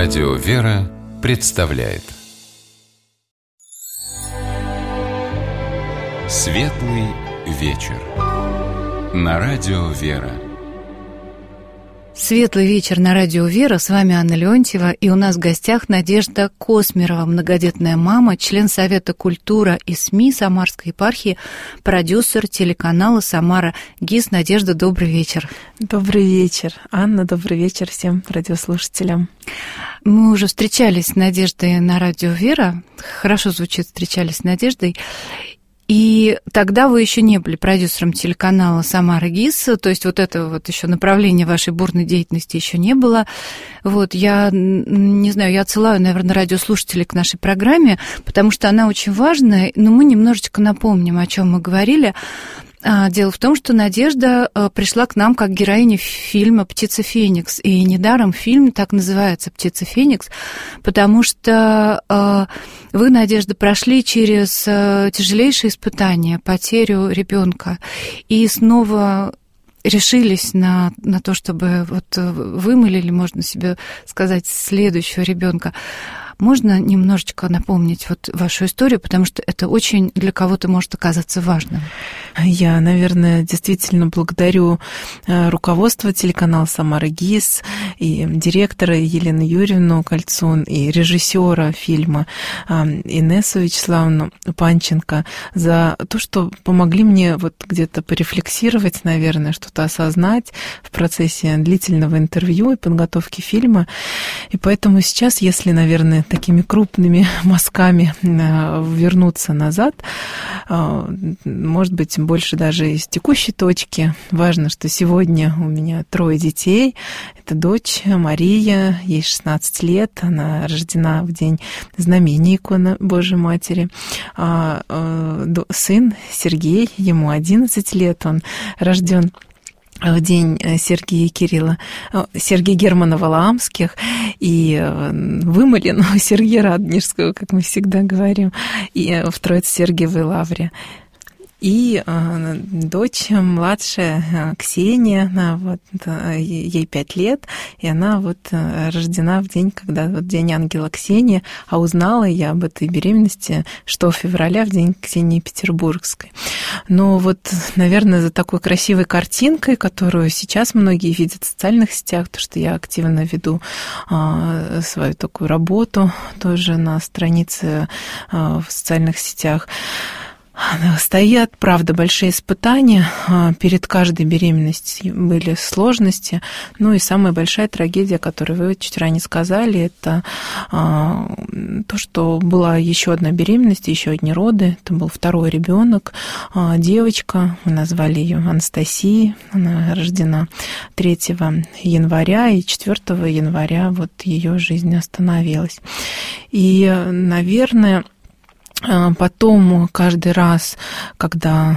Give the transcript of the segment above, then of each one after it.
Радио «Вера» представляет Светлый вечер на Радио «Вера». Светлый вечер на Радио «Вера». С вами Анна Леонтьева. И у нас в гостях Надежда Космерова, многодетная мама, член Совета культуры и СМИ Самарской епархии, продюсер телеканала «Самара ГИС». Надежда, добрый вечер. Добрый вечер, Анна, добрый вечер всем радиослушателям. Мы уже встречались с Надеждой на Радио «Вера». Хорошо звучит «встречались с Надеждой». И тогда вы еще не были продюсером телеканала «Самара ГИС», то есть вот это вот еще направление вашей бурной деятельности еще не было. Вот, я не знаю, я отсылаю, наверное, радиослушателей к нашей программе, потому что она очень важная, но мы немножечко напомним, о чем мы говорили. Дело в том, что Надежда пришла к нам как героиня фильма «Птица Феникс». И недаром фильм так называется «Птица Феникс», потому что вы, Надежда, прошли через тяжелейшие испытания, потерю ребенка, и снова решились на то, чтобы вот вымолили, можно себе сказать, следующего ребенка. Можно немножечко напомнить вот вашу историю, потому что это очень для кого-то может оказаться важным. Я, наверное, действительно благодарю руководство телеканала «Самара ГИС» и директора Елену Юрьевну Кольцун, и режиссера фильма Инессу Вячеславовну Панченко за то, что помогли мне вот где-то порефлексировать, наверное, что-то осознать в процессе длительного интервью и подготовки фильма. И поэтому сейчас, если, наверное, такими крупными мазками вернуться назад, может быть, больше даже из текущей точки. Важно, что сегодня у меня 3 детей. Это дочь Мария, ей 16 лет, она рождена в день знамения иконы Божьей Матери. Сын Сергей, ему 11 лет, он рожден в день Сергия Германа Валаамских и вымолен у Сергия Радонежского, как мы всегда говорим, и в Троице-Сергиевой лавре. И дочь младшая Ксения, она вот, ей 5 лет, и она вот рождена в день, когда вот день ангела Ксения, а узнала я об этой беременности 6 февраля, в день Ксении Петербургской. Но вот, наверное, за такой красивой картинкой, которую сейчас многие видят в социальных сетях, то, что я активно веду свою такую работу тоже на странице в социальных сетях, стоят, правда, большие испытания. Перед каждой беременностью были сложности. Ну и самая большая трагедия, которую вы чуть ранее сказали, это то, что была еще одна беременность, еще одни роды. Это был 2-й ребенок, девочка. Мы назвали ее Анастасией. Она рождена 3 января, и 4 января вот ее жизнь остановилась. И, наверное, потом каждый раз, когда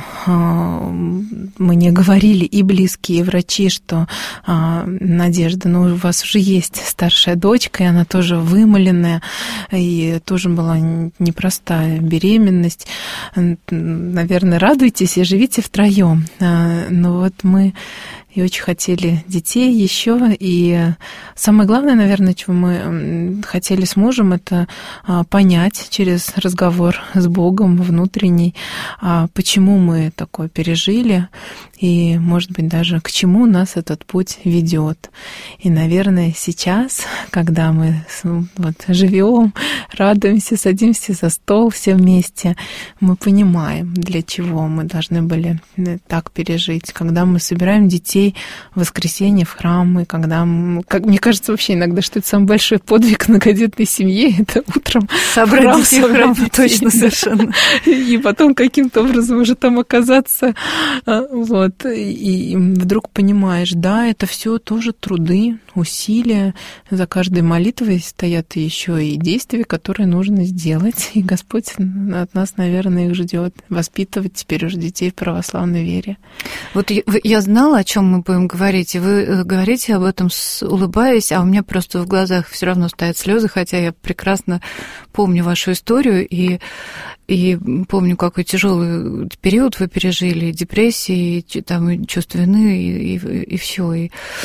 мне говорили и близкие, и врачи, что Надежда, ну у вас уже есть старшая дочка, и она тоже вымоленная, и тоже была непростая беременность, наверное, радуйтесь и живите втроем. Но вот мы и очень хотели детей еще. И самое главное, наверное, чего мы хотели с мужем, это понять через разговор с Богом внутренний, почему мы такое пережили, и, может быть, даже к чему нас этот путь ведет. И, наверное, сейчас, когда мы вот живем, радуемся, садимся за стол все вместе, мы понимаем, для чего мы должны были так пережить. Когда мы собираем детей в воскресенье в храм, и когда, как мне кажется, вообще иногда, что это самый большой подвиг многодетной семьи, это утром собрать детей в храм, точно, совершенно. И потом каким-то образом уже там оказаться. Вот. И вдруг понимаешь, да, это все тоже труды, усилия. За каждой молитвой стоят еще и действия, которые нужно сделать. И Господь от нас, наверное, их ждет. Воспитывать теперь уже детей в православной вере. Вот я знала, о чем мы будем говорить, и вы говорите об этом, улыбаясь, а у меня просто в глазах все равно стоят слезы, хотя я прекрасно помню вашу историю и помню, какой тяжелый период вы пережили, депрессии, там, чувство вины и все. И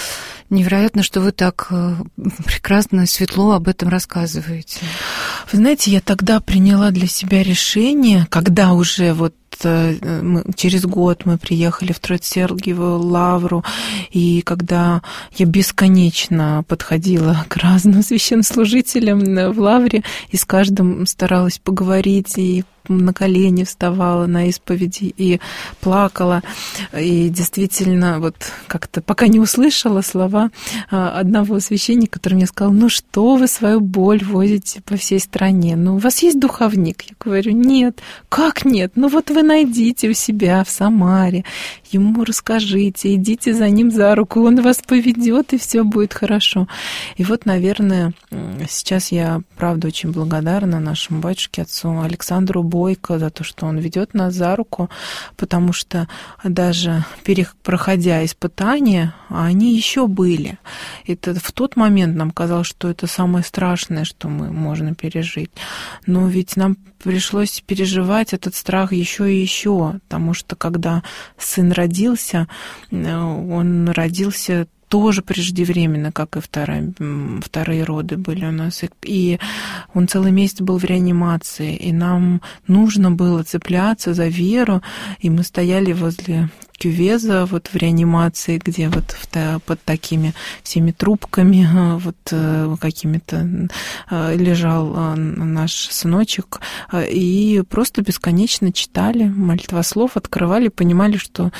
Невероятно, что вы так прекрасно и светло об этом рассказываете. Вы знаете, я тогда приняла для себя решение, когда уже через год мы приехали в Троице-Сергиеву лавру, и когда я бесконечно подходила к разным священнослужителям в лавре, и с каждым старалась поговорить, и на колени вставала на исповеди и плакала. И действительно, как-то пока не услышала слова одного священника, который мне сказал: ну что вы свою боль возите по всей стране? Ну, у вас есть духовник? Я говорю: нет. Как нет? Ну вот вы найдите у себя в Самаре, ему расскажите, идите за ним за руку, он вас поведет, и все будет хорошо. И наверное, сейчас я, правда, очень благодарна нашему батюшке, отцу Александру Бойко, за то, что он ведет нас за руку, потому что даже проходя испытания, они еще были. Это в тот момент нам казалось, что это самое страшное, что мы можем пережить. Но ведь нам пришлось переживать этот страх еще и еще, потому что когда сын родился, он родился тоже преждевременно, как и вторые роды были у нас. И он целый месяц был в реанимации, и нам нужно было цепляться за веру, и мы стояли возле кювеза в реанимации, где под такими всеми трубками какими-то лежал наш сыночек, и просто бесконечно читали молитвослов, открывали, понимали, что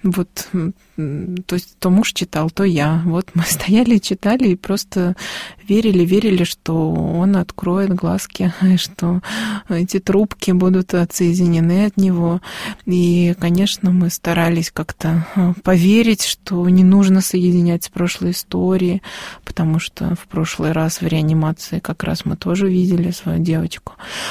то есть то муж читал, то я. Мы стояли и читали, и просто верили, что он откроет глазки, что эти трубки будут отсоединены от него. И, конечно, мы старались как-то поверить, что не нужно соединять с прошлой историей, потому что в прошлый раз в реанимации как раз мы тоже видели свою девочку.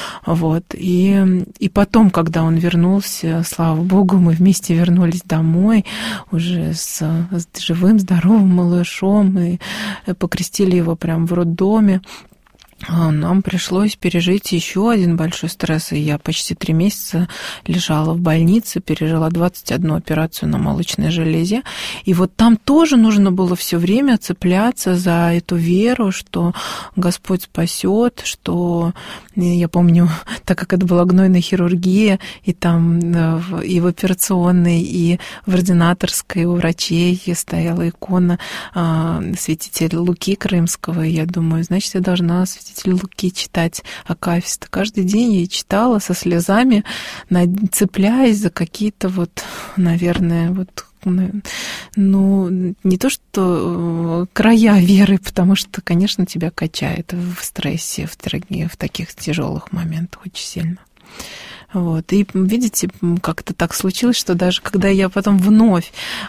И потом, когда он вернулся, слава Богу, мы вместе вернулись домой уже с живым, здоровым малышом, и покрестили его прямо в роддоме. Нам пришлось пережить еще один большой стресс, и я почти 3 месяца лежала в больнице, пережила 21 операцию на молочной железе, и там тоже нужно было все время цепляться за эту веру, что Господь спасет, что, я помню, так как это была гнойная хирургия, и там и в операционной, и в ординаторской у врачей стояла икона святителя Луки Крымского, и я думаю, значит, я должна святителя Луки читать акафисты. Каждый день я читала со слезами, цепляясь за какие-то наверное, не то что края веры, потому что, конечно, тебя качает в стрессе, в таких тяжелых моментах очень сильно. И видите, как-то так случилось, что даже когда я потом вновь,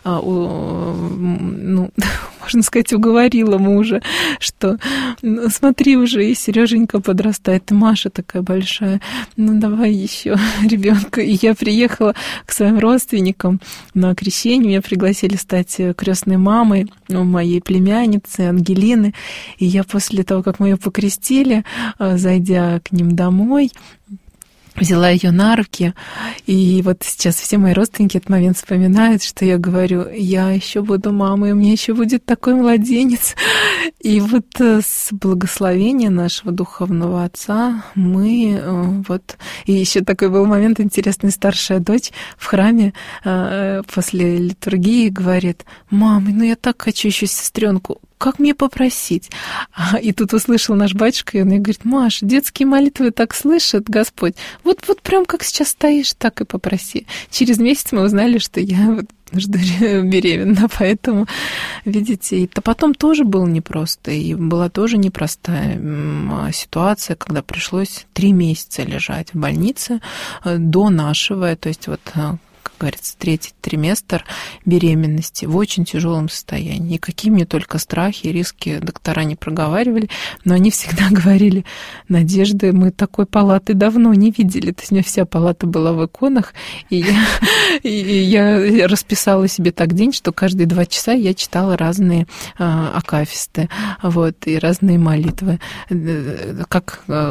можно сказать, уговорила мужа, что смотри, уже и Сереженька подрастает, и Маша такая большая, давай еще ребенка. И я приехала к своим родственникам на крещение, меня пригласили стать крестной мамой моей племянницы Ангелины. И я после того, как мы ее покрестили, зайдя к ним домой, взяла ее на руки, и сейчас все мои родственники этот момент вспоминают, что я говорю: я еще буду мамой, у меня еще будет такой младенец. И с благословения нашего духовного отца мы И еще такой был момент интересный, старшая дочь в храме после литургии говорит: мама, я так хочу еще сестренку. Как мне попросить? И тут услышал наш батюшка, и он мне говорит: Маша, детские молитвы так слышит Господь. Вот прям как сейчас стоишь, так и попроси. Через месяц мы узнали, что я беременна, поэтому, видите, и потом тоже было непросто, и была тоже непростая ситуация, когда пришлось 3 месяца лежать в больнице до нашего, то есть как говорится, 3-й триместр беременности в очень тяжелом состоянии. И какие мне только страхи и риски доктора не проговаривали, но они всегда говорили: Надежда, мы такой палаты давно не видели. То есть у меня вся палата была в иконах, и я расписала себе так день, что каждые 2 часа я читала разные акафисты, и разные молитвы. Как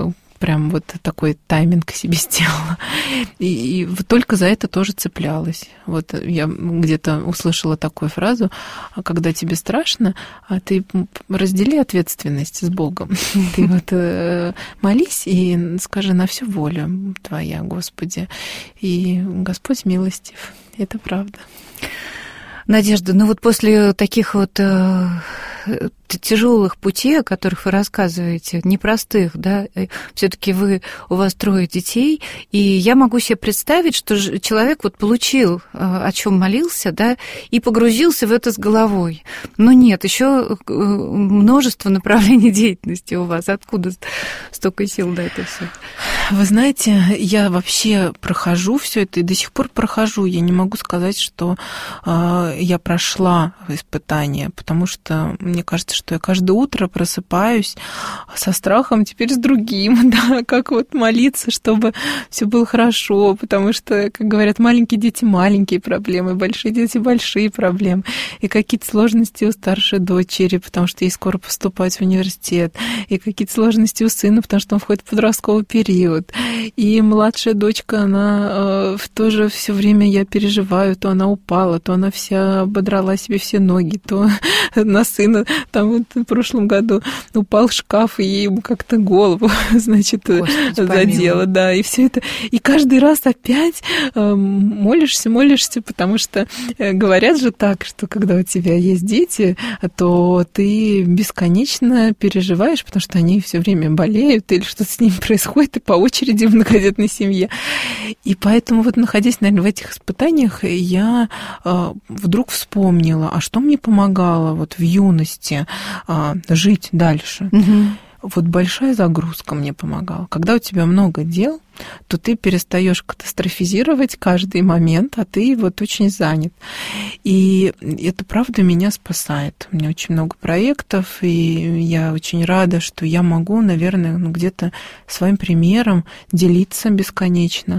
прям вот такой тайминг себе сделала. И только за это тоже цеплялась. Вот я где-то услышала такую фразу: когда тебе страшно, ты раздели ответственность с Богом. Ты вот молись и скажи: на всю волю Твоя, Господи. И Господь милостив. Это правда. Надежда, ну вот после таких вот тяжелых путей, о которых вы рассказываете, непростых, да, все-таки у вас 3 детей, и я могу себе представить, что человек вот получил, о чем молился, да, и погрузился в это с головой. Но нет, еще множество направлений деятельности у вас. Откуда столько сил на это все? Вы знаете, я вообще прохожу все это и до сих пор прохожу. Я не могу сказать, что я прошла испытание, потому что мне кажется, что я каждое утро просыпаюсь со страхом, теперь с другим, да, как вот молиться, чтобы все было хорошо, потому что, как говорят, маленькие дети — маленькие проблемы, большие дети — большие проблемы, и какие-то сложности у старшей дочери, потому что ей скоро поступать в университет, и какие-то сложности у сына, потому что он входит в подростковый период, и младшая дочка, она тоже все время, я переживаю, то она упала, то она вся ободрала себе все ноги, то на сына там вот в прошлом году упал шкаф, и ему как-то голову, значит, задело, да, и все это. И каждый раз опять молишься, потому что говорят же так, что когда у тебя есть дети, то ты бесконечно переживаешь, потому что они все время болеют или что-то с ними происходит, и по очереди в многодетной семье. И поэтому вот, находясь, наверное, в этих испытаниях, я вдруг вспомнила, а что мне помогало вот в юности жить дальше. Вот большая загрузка мне помогала. Когда у тебя много дел, то ты перестаешь катастрофизировать каждый момент, а ты вот очень занят. И это, правда, меня спасает. У меня очень много проектов, и я очень рада, что я могу, наверное, где-то своим примером делиться бесконечно.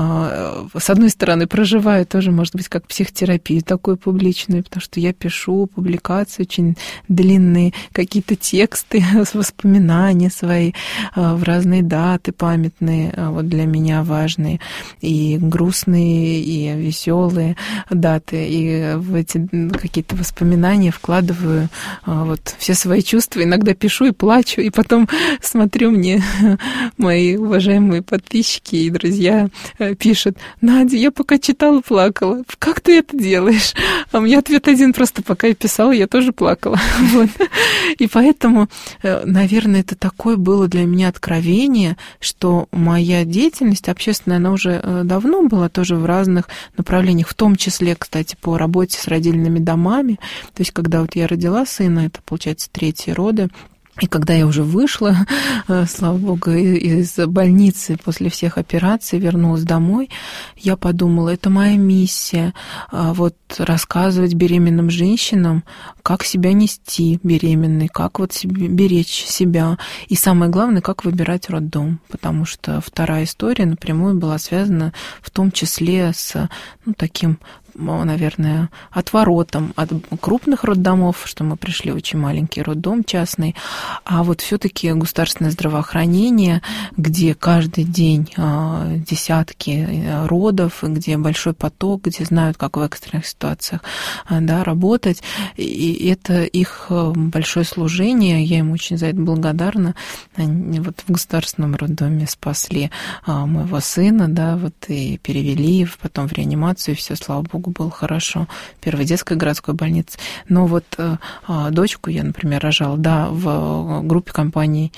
С одной стороны, проживаю тоже, может быть, как психотерапию такую публичную, потому что я пишу публикации очень длинные, какие-то тексты, воспоминания свои в разные даты памятные, вот для меня важные, и грустные, и веселые даты, и в эти какие-то воспоминания вкладываю вот все свои чувства, иногда пишу и плачу, и потом смотрю, мне мои уважаемые подписчики и друзья пишут: Надя, я пока читала, плакала. Как ты это делаешь? А у меня ответ один: просто пока я писала, я тоже плакала. Вот. И поэтому, наверное, это такое было для меня откровение, что моя деятельность общественная, она уже давно была тоже в разных направлениях, в том числе, кстати, по работе с родильными домами. То есть, когда вот я родила сына, это, получается, 3-й роды, и когда я уже вышла, слава богу, из больницы после всех операций, вернулась домой, я подумала, это моя миссия, вот рассказывать беременным женщинам, как себя нести беременной, как вот беречь себя, и самое главное, как выбирать роддом, потому что вторая история напрямую была связана в том числе с таким, наверное, отворотом от крупных роддомов, что мы пришли в очень маленький роддом частный, а вот все-таки государственное здравоохранение, где каждый день десятки родов, где большой поток, где знают, как в экстренных ситуациях, да, работать, и это их большое служение, я им очень за это благодарна. Они вот в государственном роддоме спасли моего сына, да, вот и перевели потом в реанимацию, и все, слава богу, было хорошо. Первой детской городской больнице. Но вот дочку я, например, рожала, да, в группе компаний,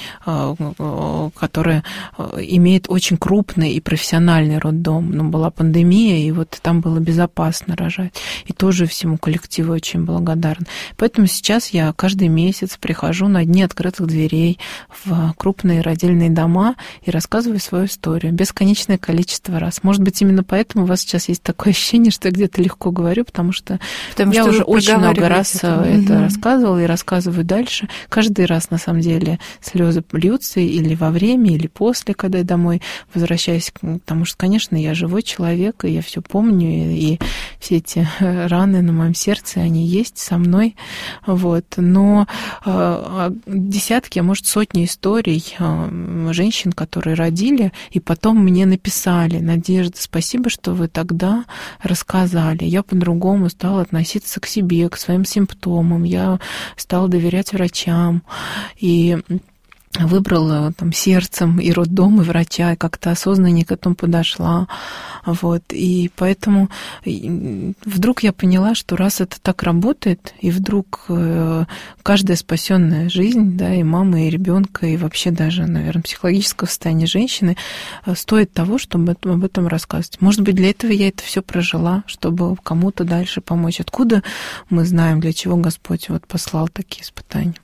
которая имеет очень крупный и профессиональный роддом. Но была пандемия, и вот там было безопасно рожать. И тоже всему коллективу очень благодарна. Поэтому сейчас я каждый месяц прихожу на дни открытых дверей в крупные родильные дома и рассказываю свою историю. Бесконечное количество раз. Может быть, именно поэтому у вас сейчас есть такое ощущение, что я где-то это легко говорю, потому что я уже очень много раз это рассказывала и рассказываю дальше. Каждый раз, на самом деле, слезы льются или во время, или после, когда я домой возвращаюсь, потому что, конечно, я живой человек, и я все помню, и все эти раны на моем сердце, они есть со мной. Вот. Но десятки, а может, сотни историй женщин, которые родили, и потом мне написали: Надежда, спасибо, что вы тогда рассказали. Я по-другому стала относиться к себе, к своим симптомам. Я стала доверять врачам. И выбрала там сердцем и роддом, и врача, и как-то осознаннее к этому подошла. Вот. И поэтому вдруг я поняла, что раз это так работает, и вдруг каждая спасенная жизнь, да, и мамы, и ребенка, и вообще даже, наверное, психологического состояния женщины стоит того, чтобы об этом рассказывать. Может быть, для этого я это все прожила, чтобы кому-то дальше помочь. Откуда мы знаем, для чего Господь вот послал такие испытания?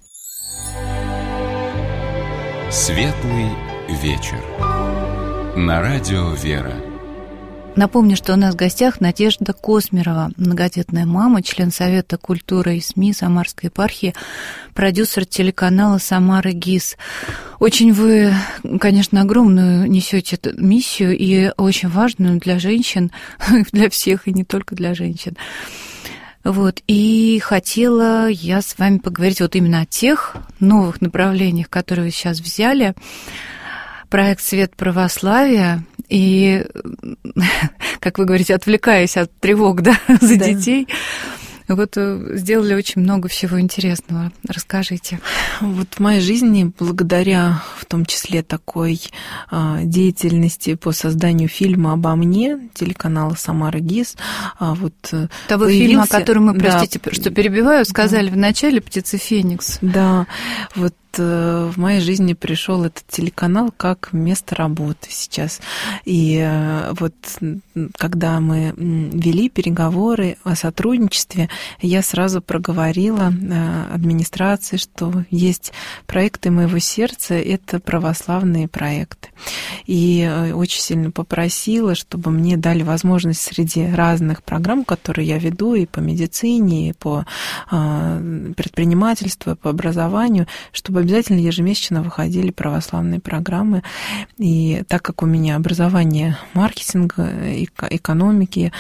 Светлый вечер. На радио «Вера». Напомню, что у нас в гостях Надежда Космерова, многодетная мама, член Совета культуры и СМИ Самарской епархии, продюсер телеканала «Самара ГИС». Очень вы, конечно, огромную несете миссию и очень важную для женщин, для всех и не только для женщин. Вот, и хотела я с вами поговорить вот именно о тех новых направлениях, которые вы сейчас взяли. Проект «Свет православия». И, как вы говорите, отвлекаясь от тревог, да, за детей, вот сделали очень много всего интересного. Расскажите. Вот в моей жизни, благодаря в том числе такой деятельности по созданию фильма обо мне, телеканала «Самара ГИС», вот того фильма, о котором мы, простите, что перебиваю, сказали в начале, «Птица Феникс». Да, вот в моей жизни пришел этот телеканал как место работы сейчас. И вот когда мы вели переговоры о сотрудничестве, я сразу проговорила администрации, что есть проекты моего сердца, это православные проекты. И очень сильно попросила, чтобы мне дали возможность среди разных программ, которые я веду и по медицине, и по предпринимательству, и по образованию, чтобы обязательно ежемесячно выходили православные программы. И так как у меня образование маркетинга, экономики,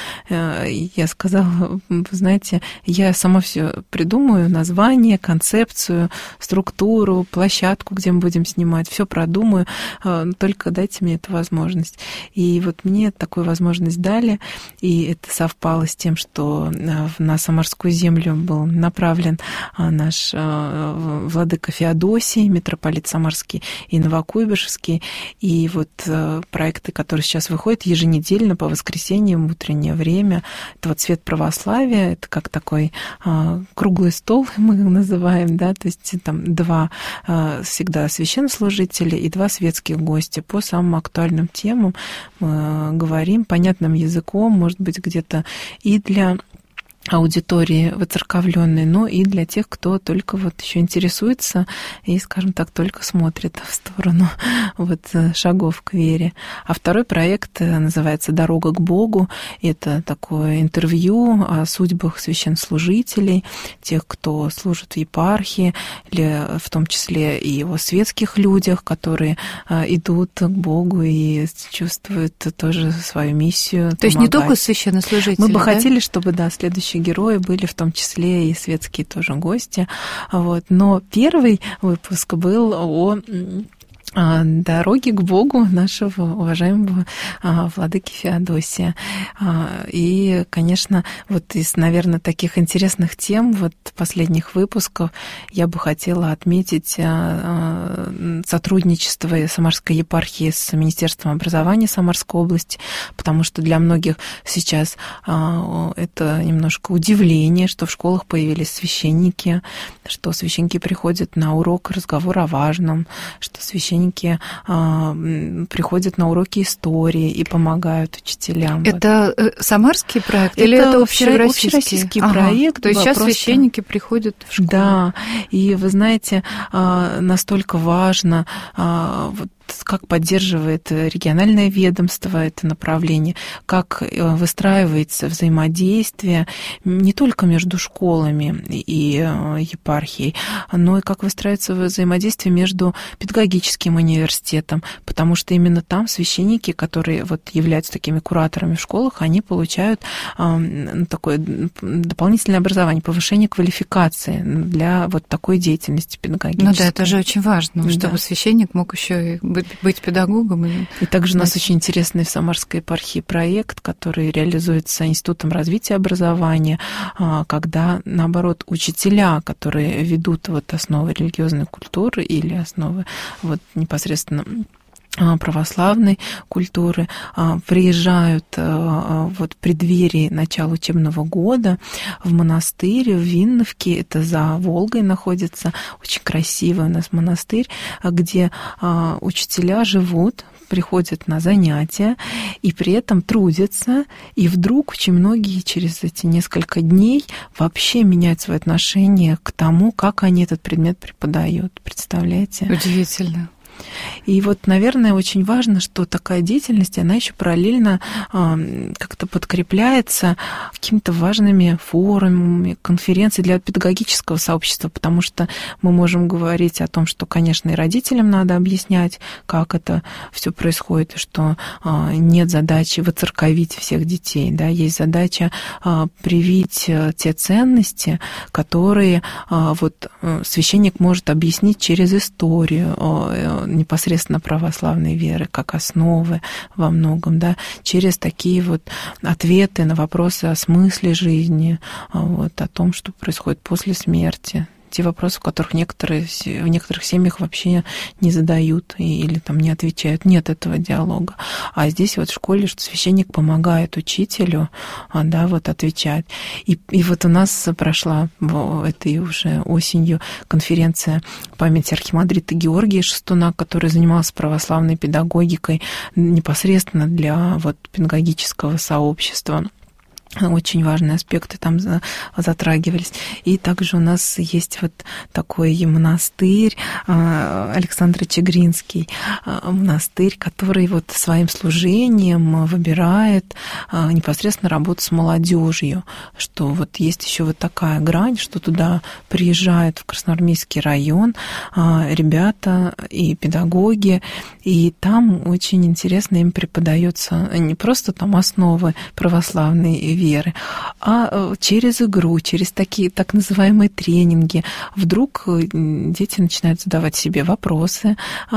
я сказала, вы знаете, я сама все придумаю, название, концепцию, структуру, площадку, где мы будем снимать, все продумаю, только дайте мне эту возможность. И вот мне такую возможность дали, и это совпало с тем, что на Самарскую землю был направлен наш владыка Феодосий, митрополит Самарский и Новокуйбышевский. И вот проекты, которые сейчас выходят еженедельно по воскресеньям в утреннее время, это вот «Свет православия», это как такой круглый стол, мы его называем, да, то есть там два всегда священнослужителя и два светских гостя по самым актуальным темам. Мы говорим понятным языком, может быть, где-то и для аудитории воцерковленной, но и для тех, кто только вот еще интересуется и, скажем так, только смотрит в сторону вот шагов к вере. А второй проект называется «Дорога к Богу». Это такое интервью о судьбах священнослужителей, тех, кто служит в епархии, или в том числе и о светских людях, которые идут к Богу и чувствуют тоже свою миссию. То есть не только священнослужители, мы бы хотели, чтобы, да, следующие герои были в том числе и светские тоже гости. Вот. Но первый выпуск был о дороги к Богу нашего уважаемого владыки Феодосия. И, конечно, вот из, наверное, таких интересных тем, вот последних выпусков, я бы хотела отметить сотрудничество Самарской епархии с Министерством образования Самарской области, потому что для многих сейчас это немножко удивление, что в школах появились священники, что священники приходят на урок разговор о важном, что священники приходят на уроки истории и помогают учителям. Это самарский проект или это общероссийский проект? То есть сейчас священники приходят в школу. Да, и вы знаете, настолько важно вот как поддерживает региональное ведомство это направление, как выстраивается взаимодействие не только между школами и епархией, но и как выстраивается взаимодействие между педагогическим университетом, потому что именно там священники, которые вот являются такими кураторами в школах, они получают такое дополнительное образование, повышение квалификации для вот такой деятельности педагогической. Ну да, это же очень важно, чтобы священник мог еще и быть педагогом. И также у нас очень интересный в Самарской епархии проект, который реализуется Институтом развития образования, когда, наоборот, учителя, которые ведут вот основы религиозной культуры или основы вот непосредственно православной культуры, приезжают вот в преддверии начала учебного года в монастырь в Винновке, это за Волгой находится, очень красивый у нас монастырь, где учителя живут, приходят на занятия и при этом трудятся, и вдруг очень многие через эти несколько дней вообще меняют свои отношения к тому, как они этот предмет преподают. Представляете? Удивительно. И вот, наверное, очень важно, что такая деятельность, она еще параллельно как-то подкрепляется какими-то важными форумами, конференциями для педагогического сообщества, потому что мы можем говорить о том, что, конечно, и родителям надо объяснять, как это все происходит, и что нет задачи воцерковить всех детей, да, есть задача привить те ценности, которые вот священник может объяснить через историю непосредственно православной веры, как основы во многом, да, через такие вот ответы на вопросы о смысле жизни, вот, о том, что происходит после смерти. Те вопросы, которых в некоторых семьях вообще не задают или там не отвечают. Нет этого диалога. А здесь вот в школе, что священник помогает учителю, да, вот отвечать. И вот у нас прошла этой уже осенью конференция памяти архимандрита Георгия Шестуна, который занимался православной педагогикой непосредственно для вот педагогического сообщества. Очень важные аспекты там затрагивались. И также у нас есть вот такой монастырь Александр Чегринский, монастырь, который вот своим служением выбирает непосредственно работу с молодежью, что вот есть еще вот такая грань, что туда приезжают в Красноармейский район ребята и педагоги, и там очень интересно им преподается не просто там основы православной веры, а через игру, через такие так называемые тренинги. Вдруг дети начинают задавать себе вопросы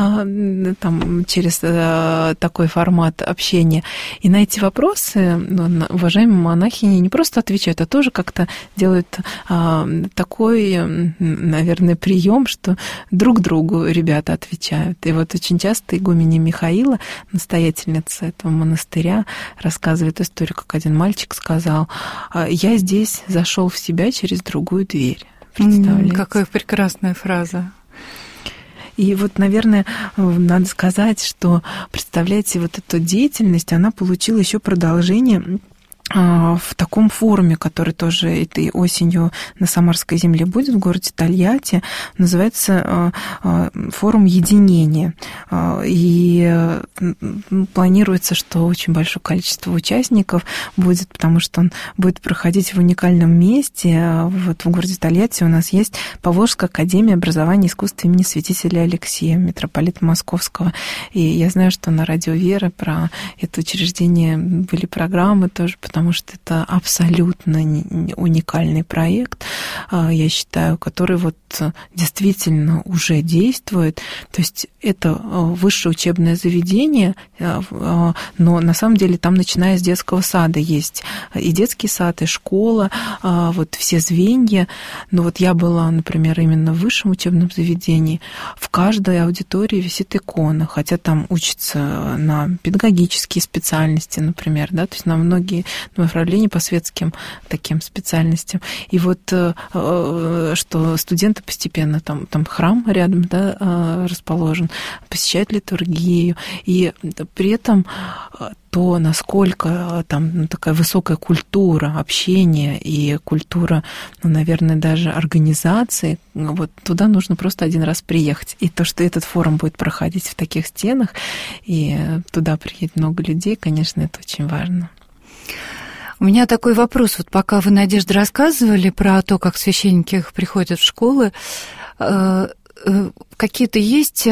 там, через такой формат общения. И на эти вопросы уважаемые монахини не просто отвечают, а тоже как-то делают такой, наверное, прием, что друг другу ребята отвечают. И вот очень часто игуменя Михаила, настоятельница этого монастыря, рассказывает историю, как один мальчик сказал: «Я здесь зашел в себя через другую дверь». Представляете? Какая прекрасная фраза. И вот, наверное, надо сказать, что, представляете, вот эта деятельность, она получила еще продолжение в таком форуме, который тоже этой осенью на Самарской земле будет в городе Тольятти, называется форум единения. И планируется, что очень большое количество участников будет, потому что он будет проходить в уникальном месте. Вот в городе Тольятти у нас есть Поволжская академия образования и искусства имени святителя Алексея, митрополита Московского. И я знаю, что на Радио Вера про это учреждение были программы тоже, потому что это абсолютно уникальный проект, я считаю, который вот действительно уже действует. То есть это высшее учебное заведение, но на самом деле там, начиная с детского сада, есть и детский сад, и школа, вот все звенья. Но вот я была, например, именно в высшем учебном заведении. В каждой аудитории висит икона, хотя там учатся на педагогические специальности, например, да, то есть на многие направлений по светским таким специальностям. И вот что студенты постепенно, там храм рядом, да, расположен, посещают литургию, и при этом то, насколько там такая высокая культура общения и культура, наверное, даже организации, вот туда нужно просто один раз приехать. И то, что этот форум будет проходить в таких стенах, и туда приедет много людей, конечно, это очень важно. У меня такой вопрос. Вот пока вы, Надежда, рассказывали про то, как священники приходят в школы, какие-то есть,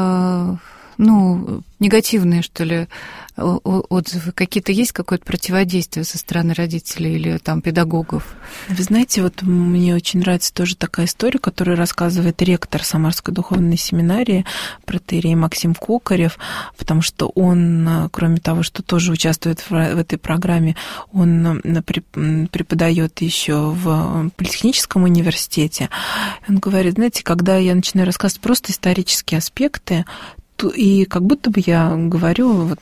негативные, что ли, отзывы? Какие-то есть какое-то противодействие со стороны родителей или там педагогов? Вы знаете, вот мне очень нравится тоже такая история, которую рассказывает ректор Самарской духовной семинарии, протоиерей Максим Кокарев, потому что он, кроме того, что тоже участвует в этой программе, он преподает еще в Политехническом университете. Он говорит, знаете, когда я начинаю рассказывать просто исторические аспекты, и как будто бы я говорю,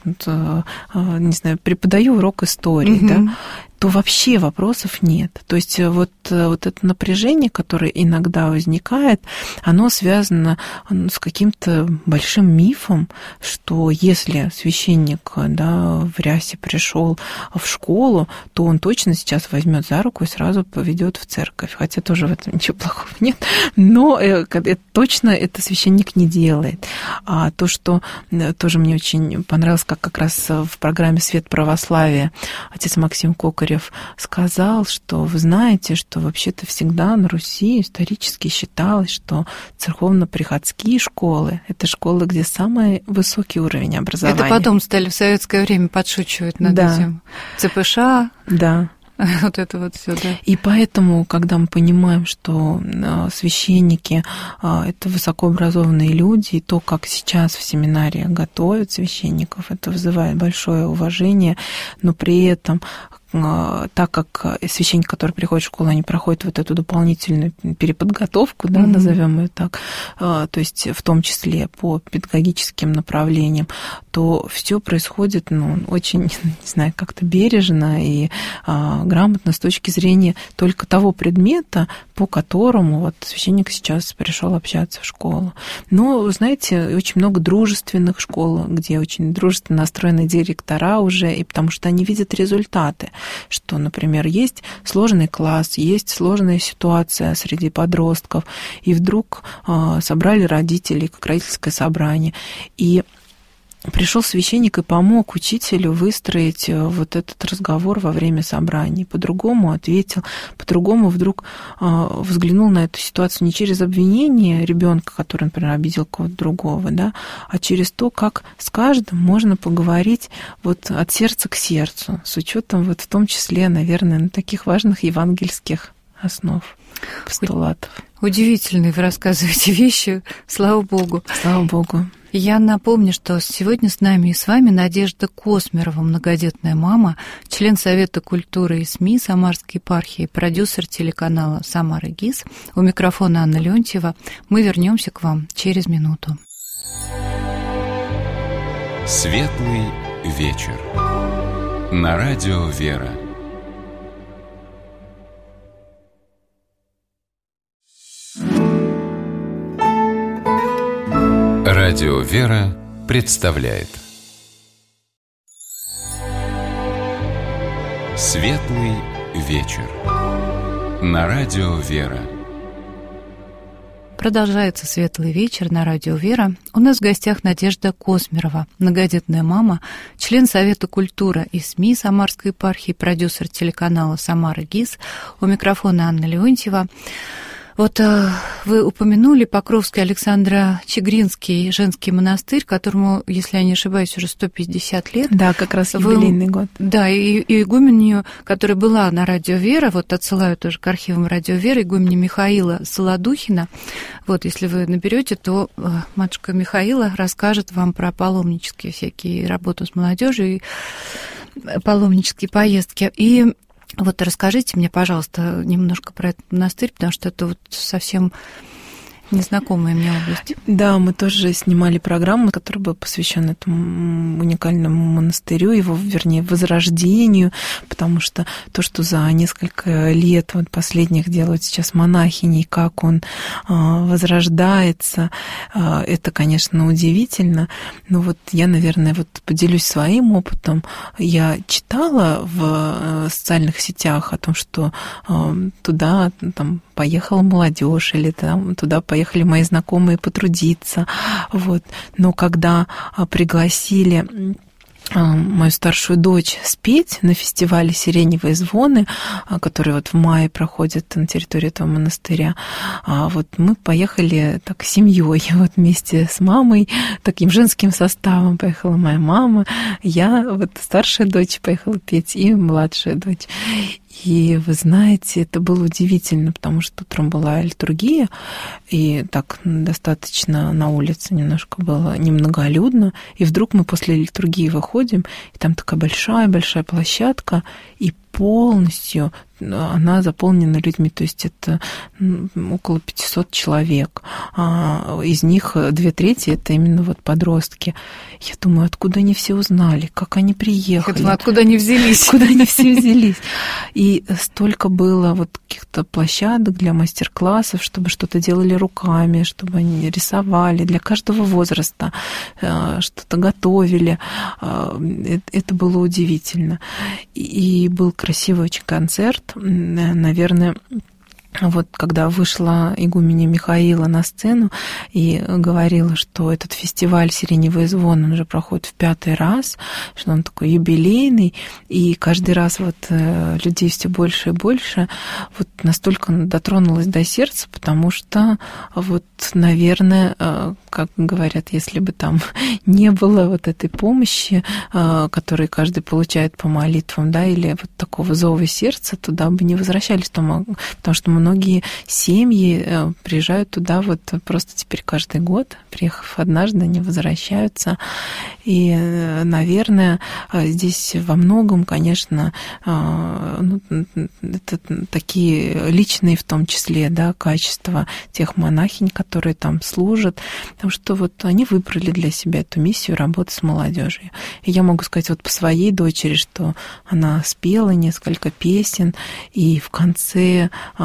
не знаю, преподаю урок истории, да, то вообще вопросов нет. То есть вот это напряжение, которое иногда возникает, оно связано с каким-то большим мифом, что если священник, да, в рясе пришел в школу, то он точно сейчас возьмет за руку и сразу поведет в церковь. Хотя тоже в этом ничего плохого нет. Но точно это священник не делает. А то, что тоже мне очень понравилось, как раз в программе «Свет православия» отец Максим Кокарев сказал, что вы знаете, что вообще-то всегда на Руси исторически считалось, что церковно-приходские школы — это школы, где самый высокий уровень образования. Это потом стали в советское время подшучивать над этим. ЦПШ. Да. Вот это вот все, да. И поэтому, когда мы понимаем, что священники — это высокообразованные люди, и то, как сейчас в семинарии готовят священников, это вызывает большое уважение, но при этом так как священники, которые приходят в школу, они проходят вот эту дополнительную переподготовку, да, назовем ее так, то есть в том числе по педагогическим направлениям, то все происходит, очень, не знаю, как-то бережно и грамотно с точки зрения только того предмета, по которому вот священник сейчас пришел общаться в школу. Но, знаете, очень много дружественных школ, где очень дружественно настроены директора уже, и потому что они видят результаты, что, например, есть сложный класс, есть сложная ситуация среди подростков, и вдруг собрали родителей, как родительское собрание, и пришел священник и помог учителю выстроить вот этот разговор во время собраний. По-другому ответил, по-другому вдруг взглянул на эту ситуацию не через обвинение ребенка, который, например, обидел кого-то другого, да, а через то, как с каждым можно поговорить вот от сердца к сердцу, с учетом вот в том числе, наверное, таких важных евангельских основ, постулатов. Удивительные вы рассказываете вещи, слава Богу. Слава Богу. Я напомню, что сегодня с нами и с вами Надежда Космерова, многодетная мама, член Совета культуры и СМИ Самарской епархии, продюсер телеканала «Самара ГИС». У микрофона Анна Леонтьева. Мы вернемся к вам через минуту. Светлый вечер. На радио «Вера». Радио «Вера» представляет Светлый вечер. На радио «Вера». Продолжается «Светлый вечер» на радио «Вера». У нас в гостях Надежда Космерова, многодетная мама, член Совета культуры и СМИ Самарской епархии, продюсер телеканала «Самара ГИС». У микрофона Анна Леонтьева. Вот вы упомянули Покровский Александро-Чигринский женский монастырь, которому, если я не ошибаюсь, уже 150 лет. Да, как раз юбилейный год. Да, и игуменью, которая была на радио «Вера», вот отсылаю тоже к архивам радио «Вера», игуменя Михаила Солодухина. Вот, если вы наберете, то матушка Михаила расскажет вам про паломнические всякие работы с молодежью и паломнические поездки. И вот расскажите мне, пожалуйста, немножко про этот монастырь, потому что это вот совсем незнакомая мне область. Да, мы тоже снимали программу, которая была посвящена этому уникальному монастырю, его, вернее, возрождению, потому что то, что за несколько лет вот последних делают сейчас монахини, как он возрождается, это, конечно, удивительно. Но вот я, наверное, вот поделюсь своим опытом. Я читала в социальных сетях о том, что туда там поехала молодежь, или там туда поехали мои знакомые потрудиться. Вот. Но когда пригласили мою старшую дочь спеть на фестивале «Сиреневые звоны», который вот в мае проходит на территории этого монастыря. Вот мы поехали так семьей, вот вместе с мамой, таким женским составом поехала моя мама, я, вот старшая дочь поехала петь и младшая дочь. И вы знаете, это было удивительно, потому что утром была литургия, и так достаточно на улице немножко было немноголюдно, и вдруг мы после литургии выходим, и там такая большая-большая площадка, и полностью она заполнена людьми, то есть это около 500 человек. Из них 2/3 это именно вот подростки. Я думаю, откуда они все узнали, как они приехали. Я думаю, откуда они взялись. Откуда они все взялись. И столько было вот каких-то площадок для мастер-классов, чтобы что-то делали руками, чтобы они рисовали для каждого возраста, что-то готовили. Это было удивительно. И был красивый очень концерт. Наверное, вот когда вышла игуменя Михаила на сцену и говорила, что этот фестиваль «Сиреневый звон», он уже проходит в 5-й раз, что он такой юбилейный, и каждый раз вот людей все больше и больше, вот настолько дотронулась до сердца, потому что вот, наверное, как говорят, если бы там не было вот этой помощи, которую каждый получает по молитвам, да, или вот такого зова сердца, туда бы не возвращались, потому что многие семьи приезжают туда вот просто теперь каждый год, приехав однажды, они возвращаются. И, наверное, здесь во многом, конечно, это такие личные в том числе, да, качества тех монахинь, которые там служат, потому что вот они выбрали для себя эту миссию работы с молодежью. И я могу сказать вот по своей дочери, что она спела несколько песен, и в конце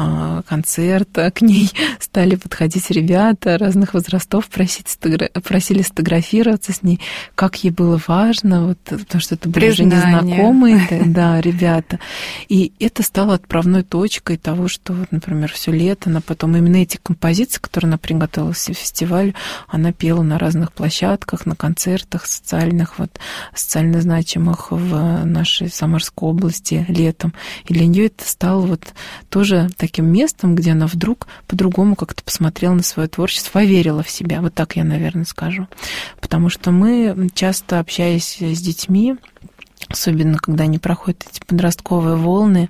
концерта к ней стали подходить ребята разных возрастов, просили сфотографироваться с ней, как ей было важно, вот, потому что это были уже незнакомые, да, ребята. И это стало отправной точкой того, что, вот, например, все лето она потом именно эти композиции, которые она приготовила к фестивалю, она пела на разных площадках, на концертах социальных, вот, социально значимых в нашей Самарской области летом. И для нее это стало вот тоже таким местом, где она вдруг по-другому как-то посмотрела на свое творчество, поверила в себя. Вот так я, наверное, скажу. Потому что мы, часто общаясь с детьми, особенно когда они проходят эти подростковые волны,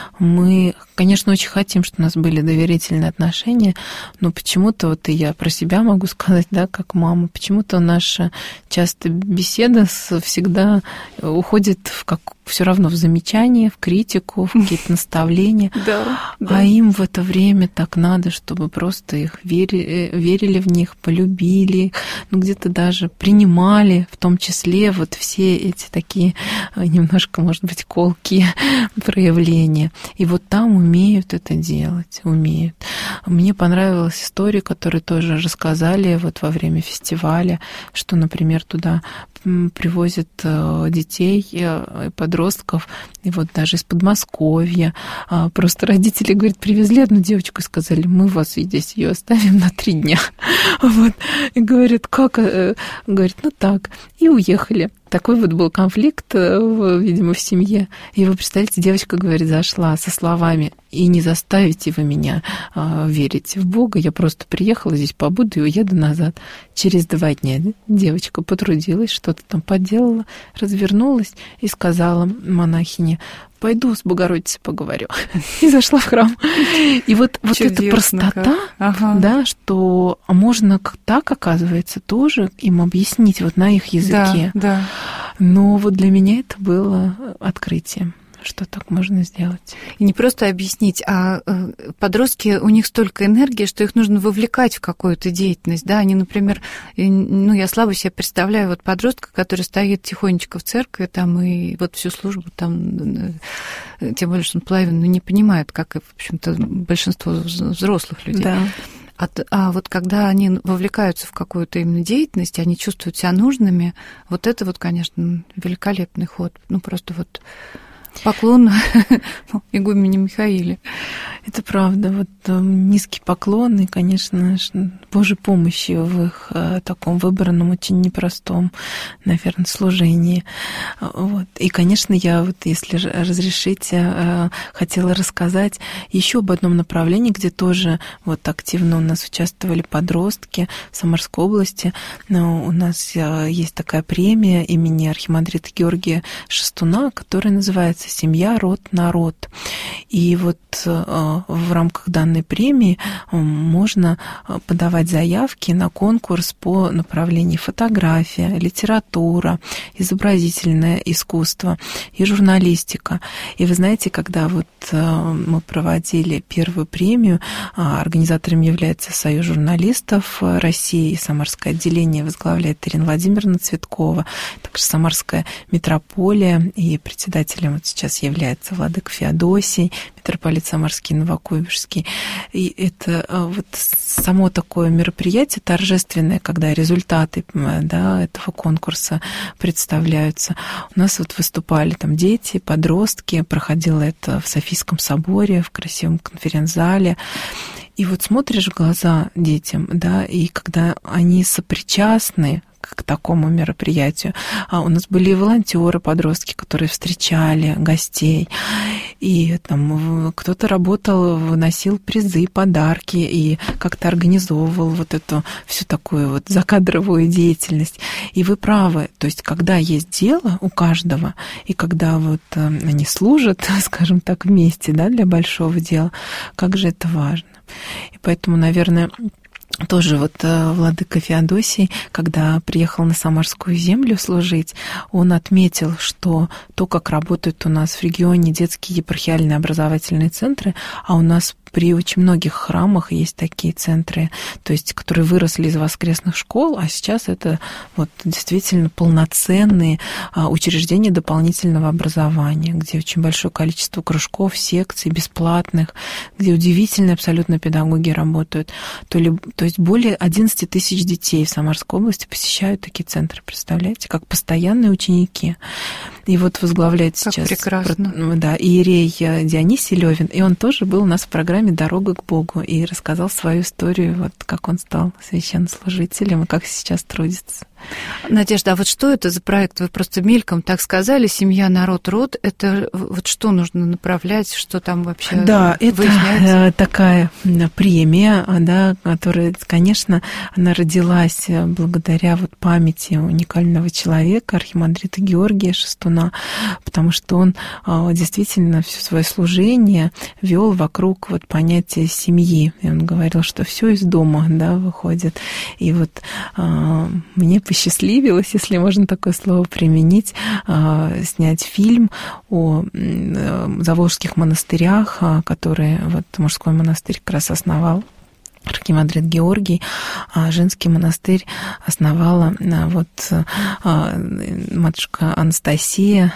мы, конечно, очень хотим, чтобы у нас были доверительные отношения, но почему-то, вот и я про себя могу сказать, да, как мама, почему-то наша часто беседа всегда уходит в все равно в замечания, в критику, в какие-то наставления. Да. А им в это время так надо, чтобы просто их верили в них, полюбили, ну где-то даже принимали, в том числе вот все эти такие немножко, может быть, колкие проявления. И вот там умеют это делать, умеют. Мне понравилась история, которую тоже рассказали вот во время фестиваля, что, например, туда привозят детей и подростков, и вот даже из Подмосковья. Просто родители, говорят, привезли одну девочку и сказали, мы вас здесь ее оставим на 3 дня. Вот. И говорят, как? Говорит, ну так. И уехали. Такой вот был конфликт, видимо, в семье. И вы представляете, девочка, говорит, зашла со словами, и не заставите вы меня верить в Бога, я просто приехала, здесь побуду и уеду назад. Через 2 дня девочка потрудилась, что-то там поделала, развернулась и сказала монахине, пойду с Богородицей поговорю. И зашла в храм. И вот эта простота, да, что можно так, оказывается, тоже им объяснить вот на их языке. Да. Но вот для меня это было открытие, что так можно сделать. И не просто объяснить, а подростки, у них столько энергии, что их нужно вовлекать в какую-то деятельность, да, они, например, я слабо себе представляю вот подростка, который стоит тихонечко в церкви там и вот всю службу там, тем более, что он половину не понимает, как и, в общем-то, большинство взрослых людей. Да. А вот когда они вовлекаются в какую-то именно деятельность, они чувствуют себя нужными, вот это вот, конечно, великолепный ход. Ну, просто вот поклон игумене Михаиле. Это правда. Вот низкий поклон и, конечно, Божьей помощи в их таком выбранном, очень непростом, наверное, служении. Вот. И, конечно, я вот, если разрешите, хотела рассказать еще об одном направлении, где тоже вот активно у нас участвовали подростки в Самарской области. Но у нас есть такая премия имени архимандрита Георгия Шестуна, которая называется «Семья, род, народ». И вот в рамках данной премии можно подавать заявки на конкурс по направлению фотография, литература, изобразительное искусство и журналистика. И вы знаете, когда вот мы проводили первую премию, организатором является Союз журналистов России, Самарское отделение возглавляет Ирина Владимировна Цветкова, также Самарская митрополия, и председателем вот сейчас является владыка Феодосий, митрополит Самарский, Новокуйбышевский. И это вот само такое мероприятие торжественное, когда результаты, да, этого конкурса представляются. У нас вот выступали там дети, подростки, проходило это в Софийском соборе, в красивом конференц-зале. И вот смотришь в глаза детям, да, и когда они сопричастны к такому мероприятию. А у нас были и волонтеры, подростки, которые встречали гостей. И там кто-то работал, выносил призы, подарки и как-то организовывал вот эту всю такую вот закадровую деятельность. И вы правы, то есть когда есть дело у каждого, и когда вот они служат, скажем так, вместе, да, для большого дела, как же это важно. И поэтому, наверное, тоже вот владыка Феодосий, когда приехал на Самарскую землю служить, он отметил, что то, как работают у нас в регионе детские епархиальные образовательные центры, а у нас при очень многих храмах есть такие центры, то есть, которые выросли из воскресных школ, а сейчас это вот действительно полноценные учреждения дополнительного образования, где очень большое количество кружков, секций бесплатных, где удивительные абсолютно педагоги работают. То есть более 11 тысяч детей в Самарской области посещают такие центры, представляете, как постоянные ученики. И вот возглавляет как сейчас прекрасно. Да, иерей Дионисий Левин, и он тоже был у нас в программе «Дорога к Богу» и рассказал свою историю, вот как он стал священнослужителем и как сейчас трудится. Надежда, а вот что это за проект? Вы просто мельком так сказали, «Семья, народ, род». Это вот что нужно направлять, что там вообще да, выясняется? Это такая премия, да, которая, конечно, она родилась благодаря вот памяти уникального человека, архимандрита Георгия Шестуна, потому что он действительно все свое служение вел вокруг вот понятия семьи. И он говорил, что все из дома, да, выходит. И вот мне посчастливилось, если можно такое слово применить, снять фильм о заволжских монастырях, которые вот мужской монастырь как раз основал архимандрит Георгий, а женский монастырь основала вот матушка Анастасия.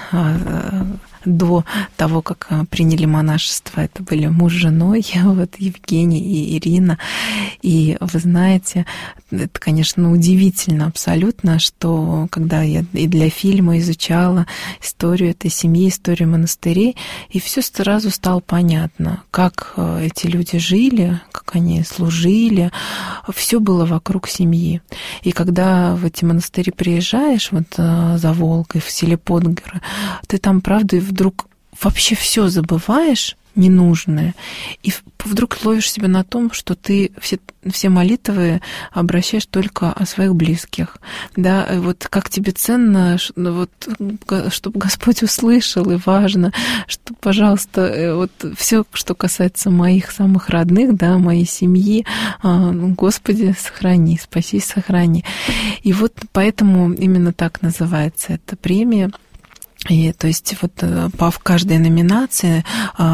До того, как приняли монашество, это были муж с женой, вот Евгений и Ирина. И вы знаете, это, конечно, удивительно абсолютно, что когда я и для фильма изучала историю этой семьи, историю монастырей, и все сразу стало понятно, как эти люди жили, как они служили, все было вокруг семьи. И когда в эти монастыри приезжаешь, вот за Волгой, в селе Подгоры, ты там, правда, вдруг вообще все забываешь ненужное, и вдруг ловишь себя на том, что ты все молитвы обращаешь только о своих близких. Да, и вот как тебе ценно, вот, чтобы Господь услышал, и важно, что, пожалуйста, вот все, что касается моих самых родных, да, моей семьи, Господи, сохрани, спаси, сохрани. И вот поэтому именно так называется эта премия. И то есть вот в каждой номинации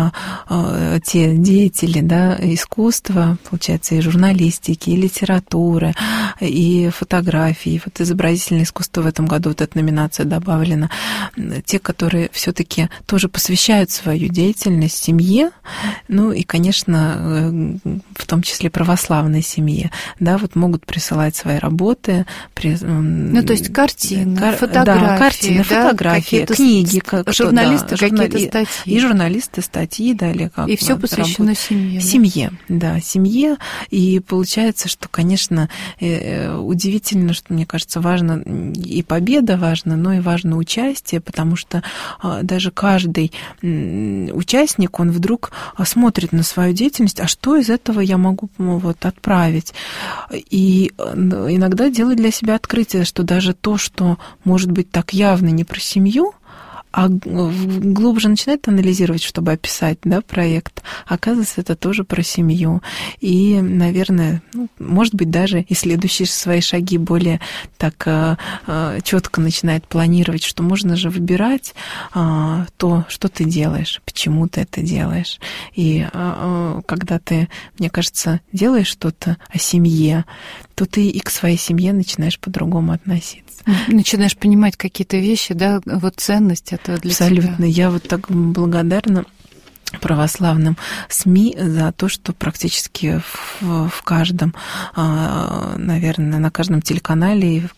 те деятели, да, искусства, получается, и журналистики, и литературы, и фотографии, и вот изобразительное искусство в этом году, вот эта номинация добавлена, те, которые все-таки тоже посвящают свою деятельность семье, ну и, конечно, в том числе православной семье, да, вот могут присылать свои работы. Ну, то есть картины, фотографии, да, картины, фотографии, книги, журналисты, какие-то статьи. И журналисты, статьи, да, или как. И все посвящено семье. Семье, да, семье. И получается, что, конечно, удивительно, что, мне кажется, важно и победа важна, но и важно участие, потому что даже каждый участник, он вдруг смотрит на свою деятельность, а что из этого я могу вот отправить? И иногда делает для себя открытие, что даже то, что может быть так явно не про семью, а глубже начинает анализировать, чтобы описать, да, проект. Оказывается, это тоже про семью. И, наверное, может быть, даже и следующие свои шаги более так четко начинает планировать, что можно же выбирать то, что ты делаешь, почему ты это делаешь. И когда ты, мне кажется, делаешь что-то о семье, то ты и к своей семье начинаешь по-другому относиться. Начинаешь понимать какие-то вещи, да, вот ценность этого для тебя. Абсолютно. Я вот так благодарна православным СМИ за то, что практически в каждом, наверное, на каждом телеканале и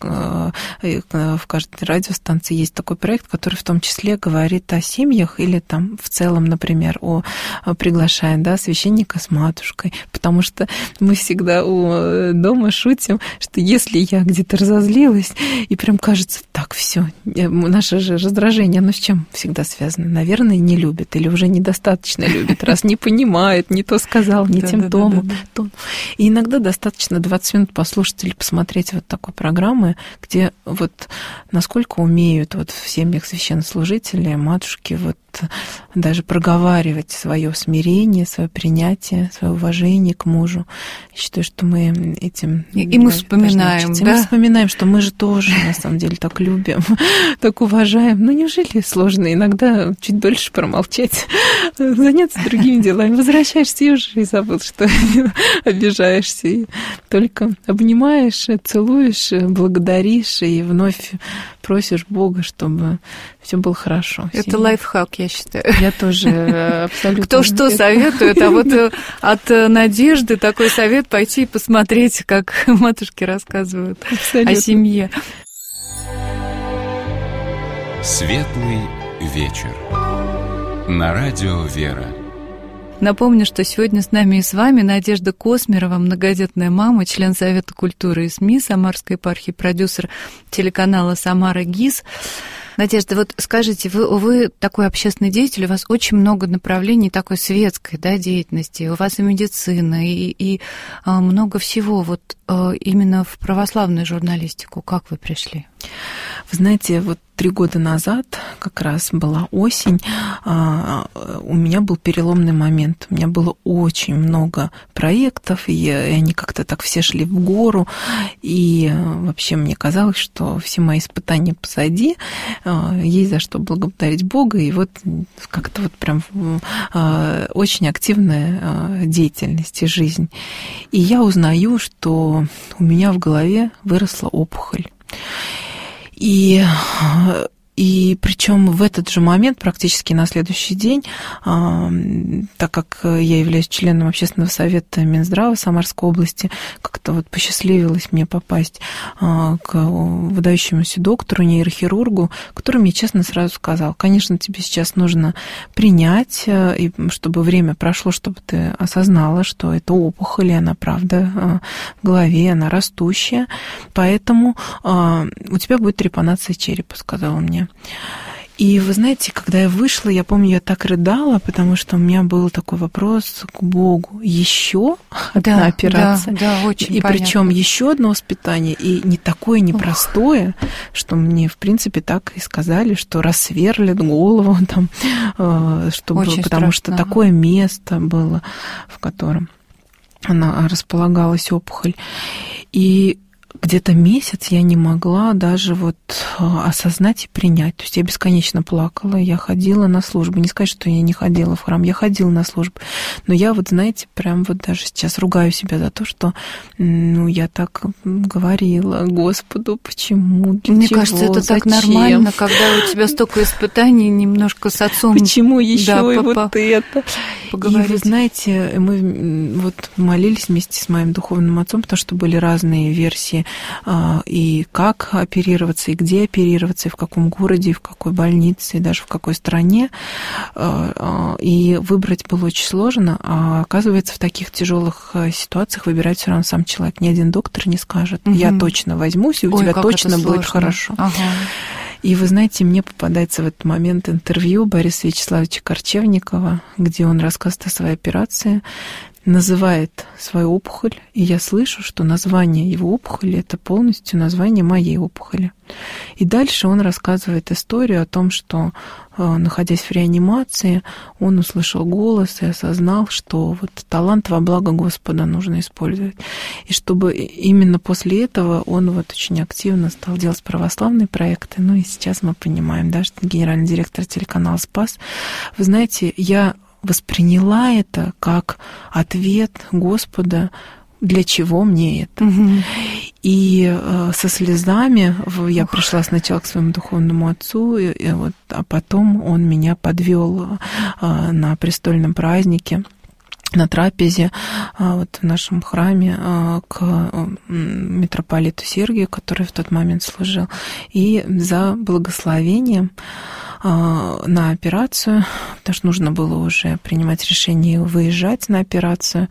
в каждой радиостанции есть такой проект, который в том числе говорит о семьях или там в целом, например, приглашает, да, священника с матушкой, потому что мы всегда у дома шутим, что если я где-то разозлилась и прям кажется, так, все, наше же раздражение, оно с чем всегда связано? Наверное, не любит или уже недостаточно любит, раз не понимает, не то сказал, не тем тоном. И иногда достаточно 20 минут послушать или посмотреть вот такой программы, где вот насколько умеют вот в семьях священнослужители, матушки вот даже проговаривать свое смирение, свое принятие, свое уважение к мужу. Я считаю, что мы этим... И мы вспоминаем, да? Мы вспоминаем, что мы же тоже, на самом деле, так любим, так уважаем. Ну, неужели сложно иногда чуть дольше промолчать, заняться другими делами? Возвращаешься и уже и забыл, что обижаешься. И только обнимаешь, целуешь, благодаришь и вновь просишь Бога, чтобы все было хорошо. Это лайфхак, я считаю. Я тоже абсолютно. Кто что советует, а вот от Надежды такой совет пойти и посмотреть, как матушки рассказывают о семье. Светлый вечер. На радио «Вера». Напомню, что сегодня с нами и с вами Надежда Космерова, многодетная мама, член Совета культуры и СМИ Самарской епархии, продюсер телеканала «Самара ГИС». Надежда, вот скажите, вы такой общественный деятель, у вас очень много направлений такой светской, да, деятельности, у вас и медицина, и много всего. Вот именно в православную журналистику как вы пришли? Вы знаете, вот 3 года назад, как раз была осень, у меня был переломный момент. У меня было очень много проектов, и они как-то так все шли в гору. И вообще мне казалось, что все мои испытания позади, есть за что благодарить Бога. И вот как-то вот прям очень активная деятельность и жизнь. И я узнаю, что у меня в голове выросла опухоль. И причем в этот же момент, практически на следующий день, так как я являюсь членом Общественного совета Минздрава Самарской области, как-то вот посчастливилось мне попасть к выдающемуся доктору, нейрохирургу, который мне честно сразу сказал: конечно, тебе сейчас нужно принять, и чтобы время прошло, чтобы ты осознала, что это опухоль, и она, правда, в голове, она растущая, поэтому у тебя будет трепанация черепа, сказал он мне. И вы знаете, когда я вышла, я помню, я так рыдала, потому что у меня был такой вопрос к Богу: еще одна операция, да, очень и причем еще одно воспитание, и не такое непростое, что мне, в принципе, так и сказали, что рассверлят голову там, чтобы, потому что такое место было, в котором она располагалась, опухоль. И где-то месяц я не могла даже вот осознать и принять. То есть я бесконечно плакала, я ходила на службу. Не сказать, что я не ходила в храм, я ходила на службу. Но я вот, знаете, прям вот даже сейчас ругаю себя за то, что я так говорила Господу, почему, для Мне чего, кажется, это зачем? так нормально, когда у тебя столько испытаний, немножко с отцом. Почему еще и вот это? Поговорить. И вы знаете, мы вот молились вместе с моим духовным отцом, потому что были разные версии, и как оперироваться, и где оперироваться, и в каком городе, и в какой больнице, и даже в какой стране. И выбрать было очень сложно, а оказывается, в таких тяжелых ситуациях выбирать все равно сам человек. Ни один доктор не скажет, я точно возьмусь, и у тебя точно будет хорошо. Ага. И вы знаете, мне попадается в этот момент интервью Бориса Вячеславовича Корчевникова, где он рассказывает о своей операции, называет свою опухоль, и я слышу, что название его опухоли – это полностью название моей опухоли. И дальше он рассказывает историю о том, что, находясь в реанимации, он услышал голос и осознал, что вот талант во благо Господа нужно использовать. И чтобы именно после этого он вот очень активно стал делать православные проекты. Ну и сейчас мы понимаем, да, что генеральный директор телеканала «Спас». Вы знаете, я восприняла это как ответ Господа, для чего мне это. И со слезами я пришла сначала к своему духовному отцу, а потом он меня подвел на престольном празднике, на трапезе вот в нашем храме к митрополиту Сергию, который в тот момент служил, и за благословением на операцию, потому что нужно было уже принимать решение выезжать на операцию.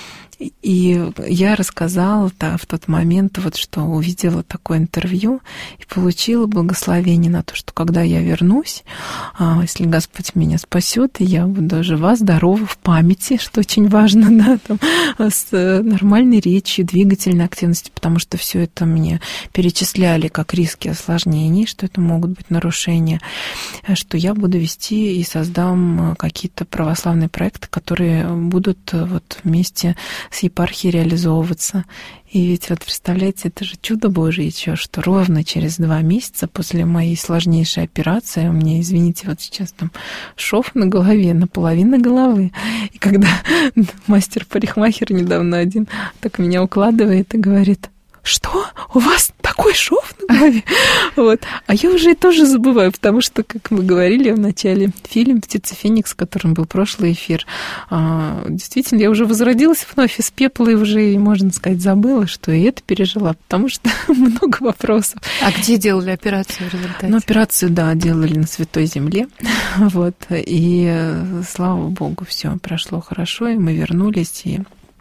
И я рассказала в тот момент, вот, что увидела такое интервью и получила благословение на то, что когда я вернусь, если Господь меня спасет, и я буду жива, здорова, в памяти, что очень важно, да, там, с нормальной речью, двигательной активностью, потому что все это мне перечисляли как риски осложнений, что это могут быть нарушения, что я буду вести и создам какие-то православные проекты, которые будут вот вместе с епархией реализовываться. И ведь вот представляете, это же чудо Божие еще, что ровно через 2 месяца после моей сложнейшей операции, у меня, извините, вот сейчас там шов на голове, наполовину головы. И когда мастер-парикмахер недавно один так меня укладывает и говорит: что? У вас такой шов на голове? Вот. А я уже тоже забываю, потому что, как мы говорили в начале, фильм «Птица Феникс», которым был прошлый эфир, действительно, я уже возродилась вновь из пепла и уже, можно сказать, забыла, что и это пережила, потому что много вопросов. А где делали операцию в результате? Ну, операцию, да, делали на Святой Земле. Вот. И, слава Богу, все прошло хорошо, и мы вернулись, и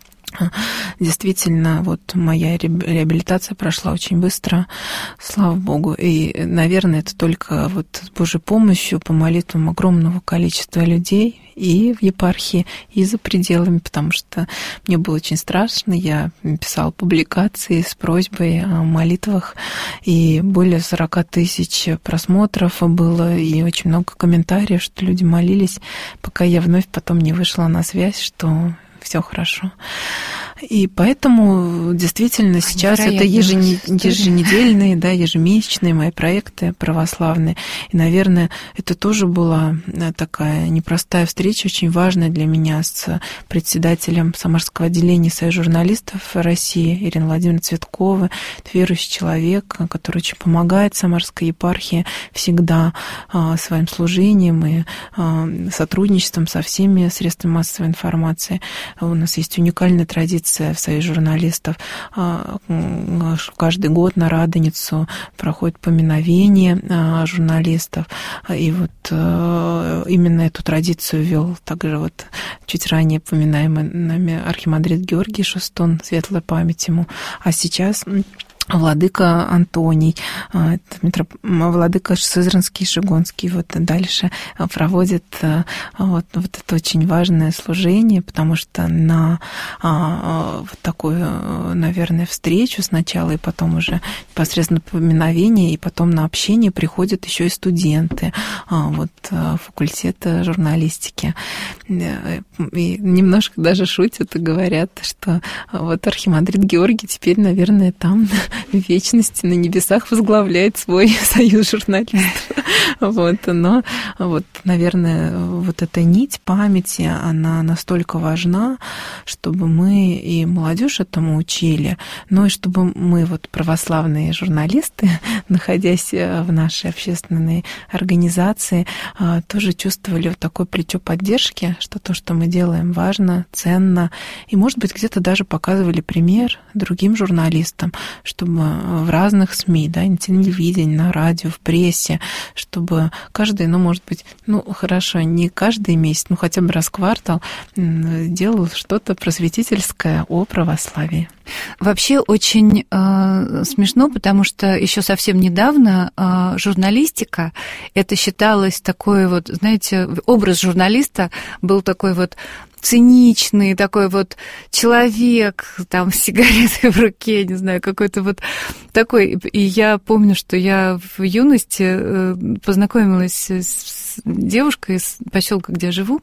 действительно, вот моя реабилитация прошла очень быстро, слава Богу. И, наверное, это только вот с Божьей помощью, по молитвам огромного количества людей и в епархии, и за пределами, потому что мне было очень страшно. Я писала публикации с просьбой о молитвах, и более 40 000 просмотров было, и очень много комментариев, что люди молились, пока я вновь потом не вышла на связь, что все хорошо. И поэтому действительно сейчас это еженедельные, да, ежемесячные мои проекты православные. И, наверное, это тоже была такая непростая встреча, очень важная для меня с председателем Самарского отделения Союза журналистов России Ириной Владимировной Цветковой. Это верующий человек, который очень помогает Самарской епархии всегда своим служением и сотрудничеством со всеми средствами массовой информации. У нас есть уникальная традиция в Союзе журналистов. Каждый год на Радоницу проходит поминовение журналистов. И вот именно эту традицию вел также вот чуть ранее поминаемый нами архимандрит Георгий Шустун, светлая память ему. А сейчас владыка Антоний, владыка Сызранский, Шигонский, вот дальше проводит вот это очень важное служение, потому что на вот такую, наверное, встречу сначала, и потом уже непосредственно поминовение, и потом на общение приходят еще и студенты вот факультета журналистики. И немножко даже шутят и говорят, что вот архимандрит Георгий теперь, наверное, там в вечности на небесах возглавляет свой союз журналистов. Вот, но вот, наверное, вот эта нить памяти, она настолько важна, чтобы мы и молодежь этому учили, но и чтобы мы, вот, православные журналисты, находясь в нашей общественной организации, тоже чувствовали вот такое плечо поддержки, что то, что мы делаем, важно, ценно, и, может быть, где-то даже показывали пример другим журналистам, чтобы в разных СМИ, да, на телевидении, на радио, в прессе, чтобы каждый, ну, может быть, ну, хорошо, не каждый месяц, ну, хотя бы раз в квартал делал что-то просветительское о православии. Вообще очень смешно, потому что еще совсем недавно журналистика, это считалось такой вот, знаете, образ журналиста был такой вот циничный, такой вот человек, там, с сигаретой в руке, не знаю, какой-то вот такой. И я помню, что я в юности познакомилась с девушкой из поселка, где я живу,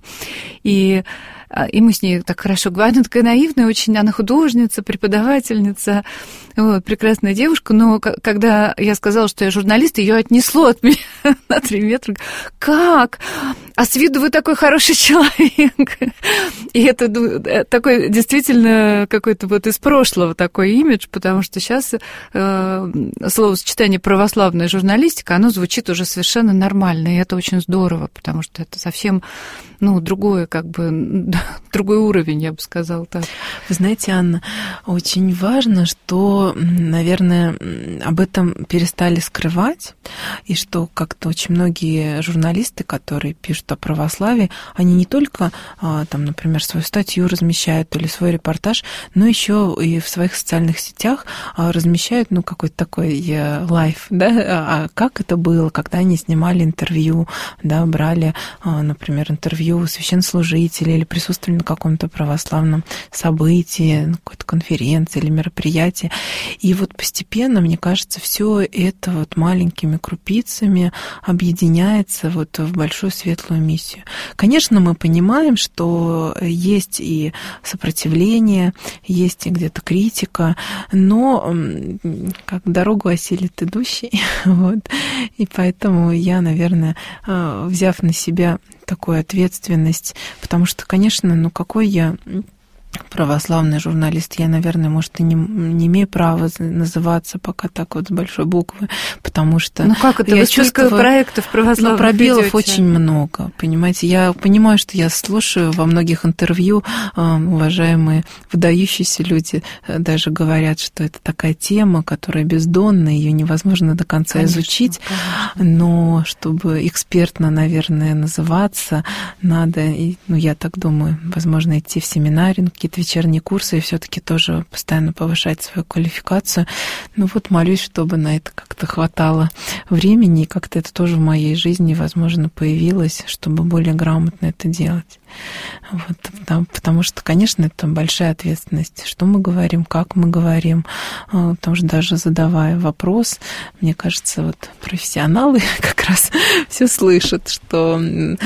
и мы с ней так хорошо говорим. Она такая наивная очень, она художница, преподавательница, вот, прекрасная девушка, но когда я сказала, что я журналист, ее отнесло от меня на 3 метра. Как? А с виду вы такой хороший человек. И это такой действительно какой-то вот из прошлого такой имидж, потому что сейчас словосочетание православная журналистика, оно звучит уже совершенно нормально, и это очень здорово, потому что это совсем, ну, другое, как бы, другой уровень, я бы сказала так. Вы знаете, Анна, очень важно, что, наверное, об этом перестали скрывать, и что как-то очень многие журналисты, которые пишут о православии, они не только, там, например, свою статью размещают или свой репортаж, но еще и в своих социальных сетях размещают, ну, какой-то такой лайф, да, а как это было, когда они снимали интервью, да, брали, например, интервью у священнослужителей или присутствовали на каком-то православном событии, на какой-то конференции или мероприятии. И вот постепенно, мне кажется, все это вот маленькими крупицами объединяется вот в большую светлую миссию. Конечно, мы понимаем, что есть и сопротивление, есть и где-то критика, но как дорогу осилит идущий. Вот. И поэтому я, наверное, взяв на себя такую ответственность, потому что, конечно, ну какой я православный журналист, я, наверное, может, и не имею права называться пока так вот с большой буквы, потому что... Ну как это? Вы чувствую проектов православных пробелов ведёте? Очень много, понимаете. Я понимаю, что я слушаю во многих интервью, уважаемые выдающиеся люди даже говорят, что это такая тема, которая бездонная, ее невозможно до конца конечно, изучить, конечно. Но чтобы экспертно, наверное, называться, надо, ну, я так думаю, возможно, идти в семинарий, какие-то вечерние курсы и все-таки тоже постоянно повышать свою квалификацию. Ну вот молюсь, чтобы на это как-то хватало времени, и как-то это тоже в моей жизни, возможно, появилось, чтобы более грамотно это делать. Вот, потому что, конечно, это большая ответственность. Что мы говорим, как мы говорим. Потому что даже задавая вопрос, мне кажется, вот профессионалы как раз все слышат, что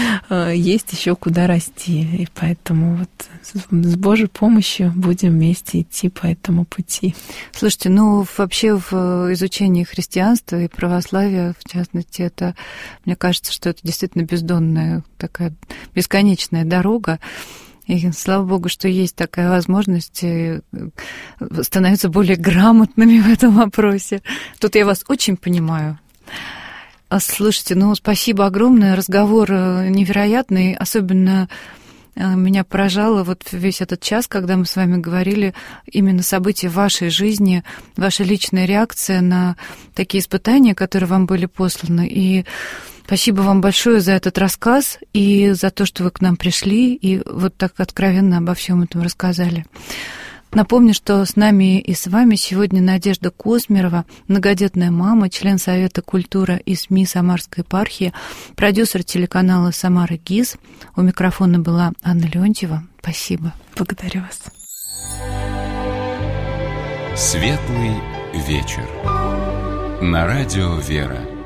есть еще куда расти. И поэтому вот с Божьей помощью будем вместе идти по этому пути. Слушайте, ну вообще в изучении христианства и православия, в частности, это, мне кажется, что это действительно бездонная такая бесконечная дорога. И слава Богу, что есть такая возможность становиться более грамотными в этом вопросе. Тут я вас очень понимаю. Слушайте, ну спасибо огромное, разговор невероятный, особенно меня поражало вот весь этот час, когда мы с вами говорили именно события вашей жизни, ваша личная реакция на такие испытания, которые вам были посланы. И спасибо вам большое за этот рассказ и за то, что вы к нам пришли и вот так откровенно обо всем этом рассказали. Напомню, что с нами и с вами сегодня Надежда Космерова, многодетная мама, член Совета культуры и СМИ Самарской епархии, продюсер телеканала «Самара ГИС». У микрофона была Анна Леонтьева. Спасибо. Благодарю вас. Светлый вечер. На радио «Вера».